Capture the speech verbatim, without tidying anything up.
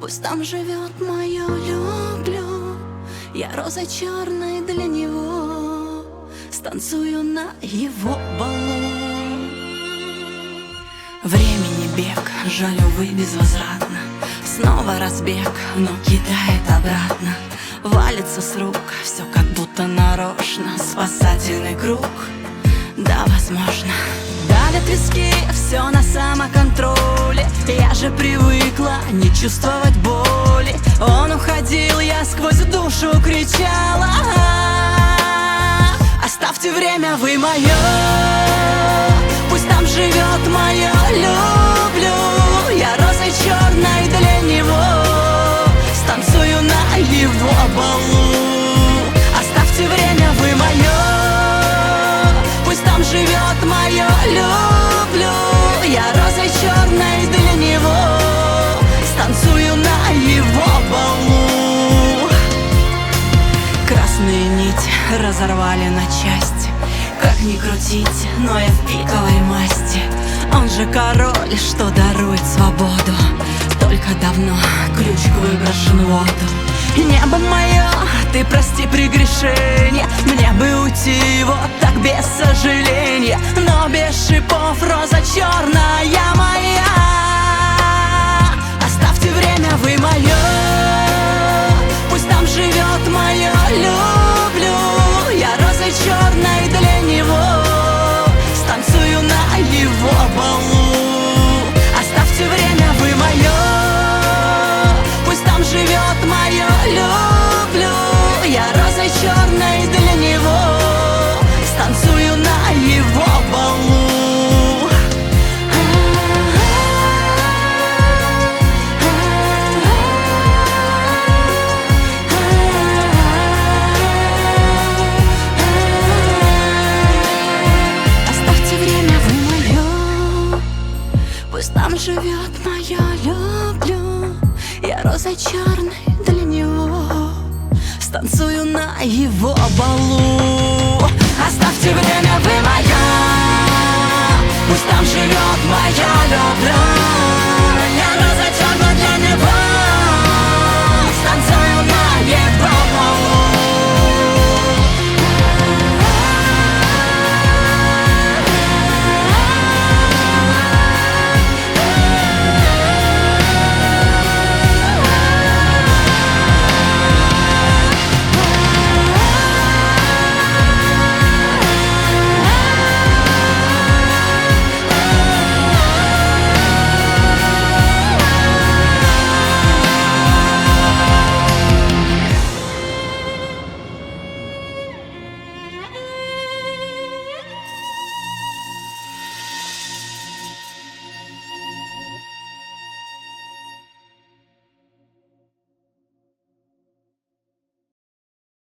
Пусть там живет мое люблю. Я розой черной для него, станцую на его балу. Времени бег, жаль, увы, безвозвратно. Снова разбег, но кидает обратно. Валится с рук, все как будто нарочно. Спасательный круг, да, возможно. Давят виски, все на самоконтроле. Я же привыкла не чувствовать боли. Он уходил, я сквозь душу кричала: оставьте время, вы мое. Пусть там живет мое люблю. Я розой черной для него, станцую на его балу. Оставьте время, вы мое. Пусть там живет мое люблю. Я розой черной для него, станцую на его балу. Красные нити разорвали на части. Как ни крутить, но я в пиковой масти. Он же король, что дарует свободу. Только давно ключик выброшен в воду. Небо мое, ты прости прегрешение. Мне бы уйти вот так без сожаления, но без шипов роза черная моя. Оставьте время, вы мое. Пусть там живет мое люблю. Я розой черной для него, станцую на его балу. Оставьте время, вы мое. Пусть там живет мое люблю. Я розой черной для него, станцую на его балу. Оставьте время, вы мое. Пусть там живет моя люблю. Я розой черной для него, станцую на его балу. Оставьте время, вы моя. Пусть там живет моя люблю.